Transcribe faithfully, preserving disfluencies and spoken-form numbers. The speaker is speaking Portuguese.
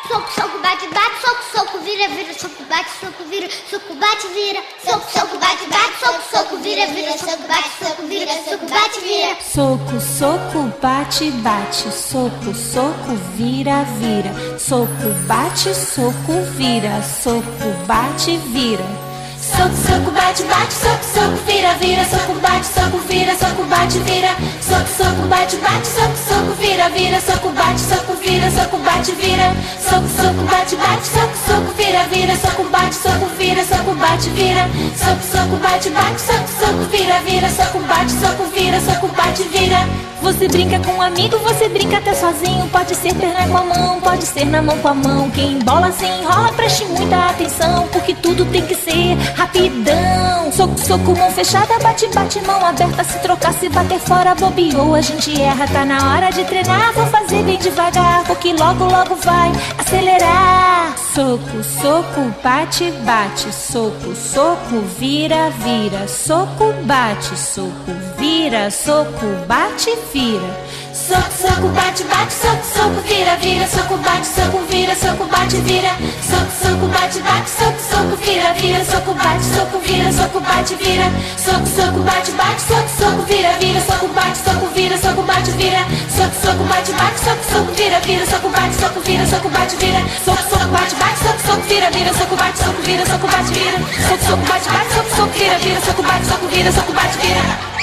Soco, soco, bate, bate, soco, soco, vira, vira, soco, bate, soco, vira, soco, bate, vira. Soco, soco, bate, bate, soco, soco, vira, vira, soco, bate, soco, vira, soco, bate, vira. Soco, soco, bate, bate, soco, soco, vira, vira. Soco, bate, soco, vira, soco, bate, vira. Soco, soco, bate, bate, soco, soco, vira, vira, soco, bate, soco, vira, soco, bate, vira. Soco, soco, bate, bate, soco, soco, vira, vira, soco, bate, soco, vira, soco, bate, vira. Soco, soco, bate, bate, soco, soco, vira, vira, soco, bate, soco, vira, soco, bate, vira. Soco, soco, bate, bate, soco, soco, vira, vira, soco, bate, soco, vira, soco, bate, vira. Você brinca com um amigo, você brinca até sozinho. Pode ser perna com a mão, pode ser na mão com a mão. Quem bola se enrola, preste muita atenção, porque tudo tem que ser rapidão. Soco, soco, mão fechada, bate, bate, mão aberta. Se trocar, se bater fora, bobeou, a gente erra. Tá na hora de treinar, vou fazer bem devagar, porque logo, logo vai acelerar. Soco, soco, bate, bate. Soco, soco, vira, vira. Soco, bate, soco, vira. Soco, bate, vira. Soco, soco, bate, bate, soco, soco, vira, vira. Soco, bate, soco, vira, soco, bate, vira. Soco, soco, bate, bate, soco, soco, vira, vira. Soco, bate, soco, vira, soco, bate, vira. Soco, soco, bate, bate, soco, soco, vira, vira. Soco, bate, soco, vira, soco, bate, vira. Soco, soco, bate, bate, soco, soco, vira, vira. Soco, bate, soco, vira, soco, bate, vira. Soco, soco, bate, bate, soco, soco, vira, vira. Soco, bate, soco, vira, soco, bate, vira. Soco, soco, bate, bate, soco, soco, vira, vira. Soco, bate, soco, vira, soco, bate, vira.